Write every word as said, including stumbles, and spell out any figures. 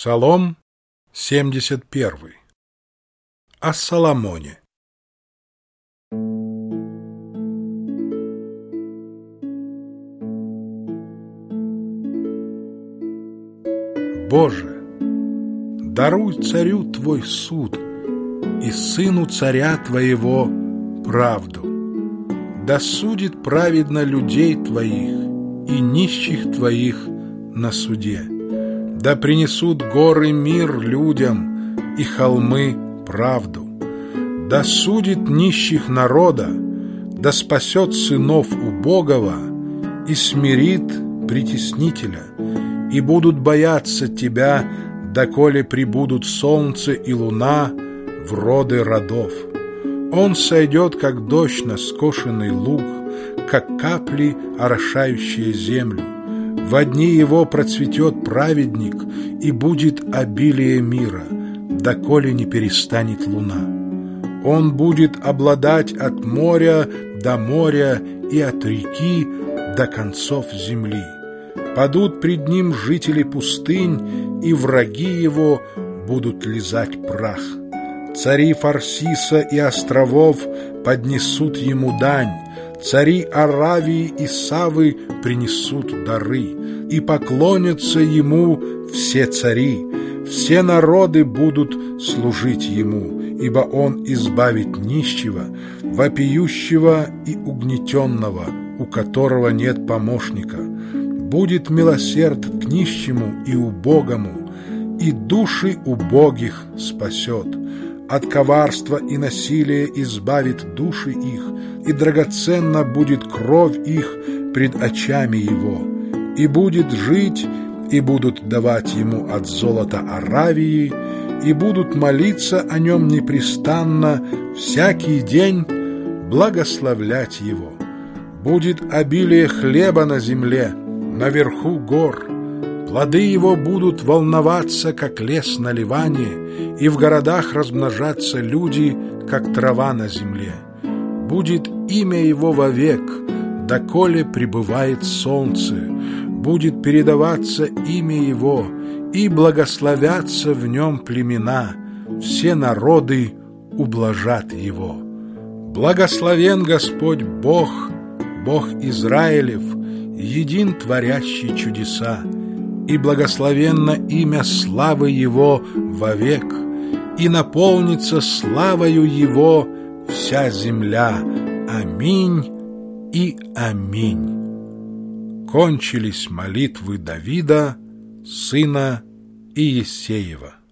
Псалом семьдесят первый. О Соломоне. Боже, даруй царю Твой суд и сыну царя Твоего правду. Да судит праведно людей Твоих и нищих Твоих на суде. Да принесут горы мир людям и холмы правду. Да судит нищих народа, да спасет сынов убогого и смирит притеснителя. И будут бояться Тебя, доколе прибудут солнце и луна в роды родов. Он сойдет, как дождь на скошенный луг, как капли, орошающие землю. Во дни его процветет праведник, и будет обилие мира, доколе не перестанет луна. Он будет обладать от моря до моря и от реки до концов земли. Падут пред ним жители пустынь, и враги его будут лизать прах. Цари Фарсиса и островов поднесут ему дань, цари Аравии и Савы принесут дары, и поклонятся ему все цари, все народы будут служить ему, ибо он избавит нищего, вопиющего и угнетенного, у которого нет помощника. Будет милосерд к нищему и убогому, и души убогих спасет. От коварства и насилия избавит души их, и драгоценна будет кровь их пред очами его. И будет жить, и будут давать ему от золота Аравии, и будут молиться о нем непрестанно, всякий день благословлять его. Будет обилие хлеба на земле, наверху гор. Плоды его будут волноваться, как лес на Ливане, и в городах размножаться люди, как трава на земле. Будет имя его вовек, доколе пребывает солнце. Будет передаваться имя его, и благословятся в нем племена. Все народы ублажат его. Благословен Господь Бог, Бог Израилев, един творящий чудеса. И благословенно имя славы Его вовек, и наполнится славою Его вся земля. Аминь и аминь. Кончились молитвы Давида, сына Иессеева.